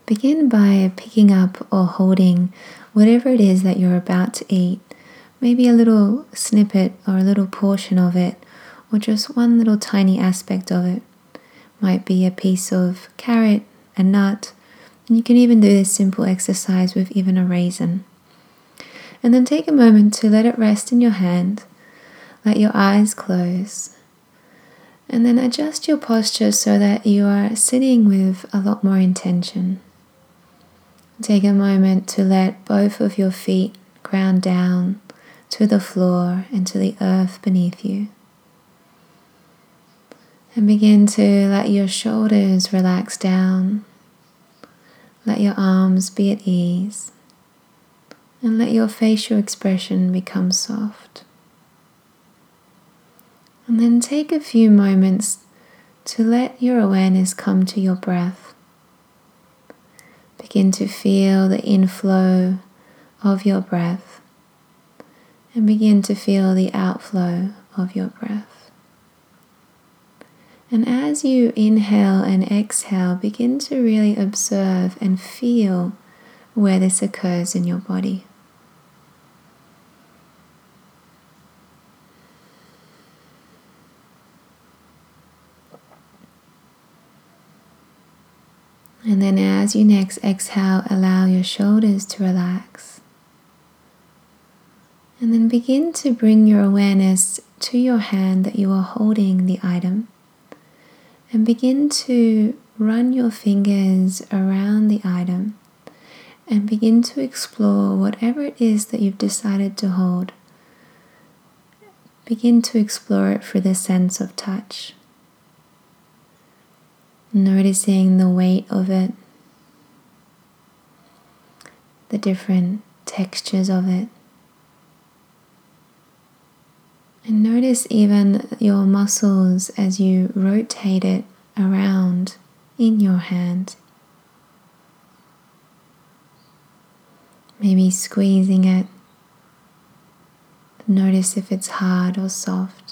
Begin by picking up or holding whatever it is that you're about to eat, maybe a little snippet or a little portion of it, or just one little tiny aspect of it. Might be a piece of carrot, a nut, and you can even do this simple exercise with even a raisin. And then take a moment to let it rest in your hand, let your eyes close, and then adjust your posture so that you are sitting with a lot more intention. Take a moment to let both of your feet ground down to the floor and to the earth beneath you. And begin to let your shoulders relax down. Let your arms be at ease. And let your facial expression become soft. And then take a few moments to let your awareness come to your breath. Begin to feel the inflow of your breath and begin to feel the outflow of your breath. And as you inhale and exhale, begin to really observe and feel where this occurs in your body. And then as you next exhale, allow your shoulders to relax. And then begin to bring your awareness to your hand that you are holding the item. And begin to run your fingers around the item. And begin to explore whatever it is that you've decided to hold. Begin to explore it through the sense of touch. Noticing the weight of it, the different textures of it, and notice even your muscles as you rotate it around in your hand. Maybe squeezing it, notice if it's hard or soft.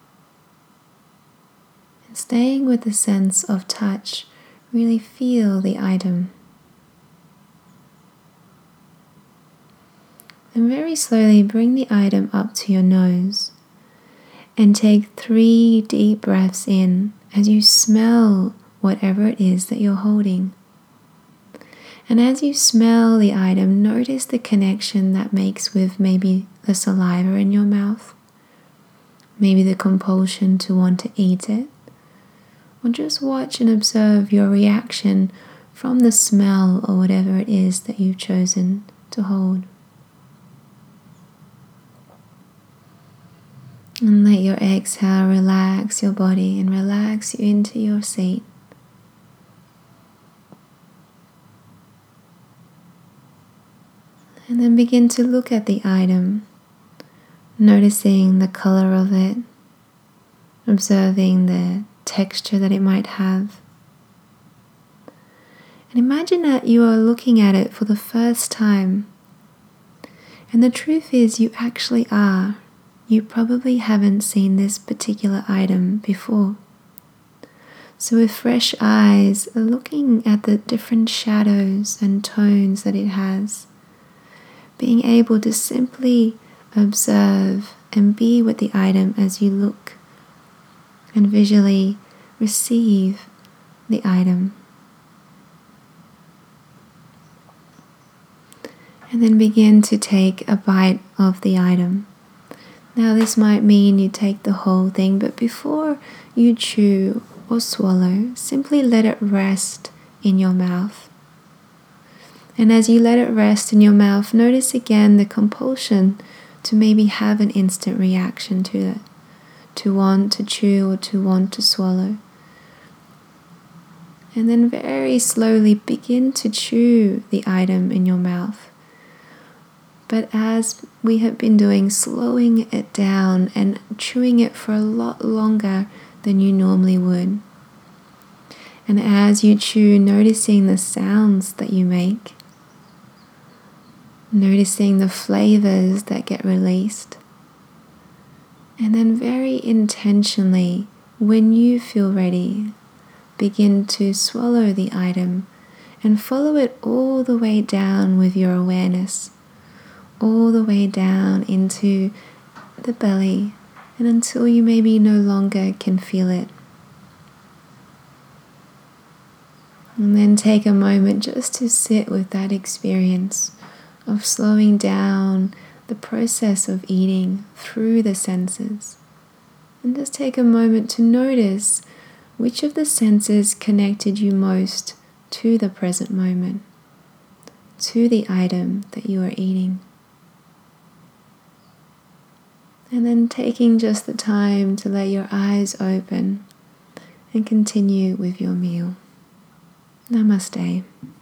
Staying with the sense of touch, really feel the item. And very slowly bring the item up to your nose and take 3 deep breaths in as you smell whatever it is that you're holding. And as you smell the item, notice the connection that makes with maybe the saliva in your mouth, maybe the compulsion to want to eat it. Or just watch and observe your reaction from the smell or whatever it is that you've chosen to hold. And let your exhale relax your body and relax you into your seat. And then begin to look at the item, noticing the color of it, observing the texture that it might have. And imagine that you are looking at it for the first time. And the truth is, you actually are. You probably haven't seen this particular item before. So with fresh eyes, looking at the different shadows and tones that it has, being able to simply observe and be with the item as you look and visually receive the item. And then begin to take a bite of the item. Now this might mean you take the whole thing, but before you chew or swallow, simply let it rest in your mouth. And as you let it rest in your mouth, notice again the compulsion to maybe have an instant reaction to it, to want to chew or to want to swallow. And then very slowly begin to chew the item in your mouth. But as we have been doing, slowing it down and chewing it for a lot longer than you normally would. And as you chew, noticing the sounds that you make, noticing the flavors that get released. And then very intentionally, when you feel ready, begin to swallow the item and follow it all the way down with your awareness, all the way down into the belly, and until you maybe no longer can feel it. And then take a moment just to sit with that experience of slowing down the process of eating through the senses. And just take a moment to notice which of the senses connected you most to the present moment, to the item that you are eating. And then taking just the time to let your eyes open and continue with your meal. Namaste.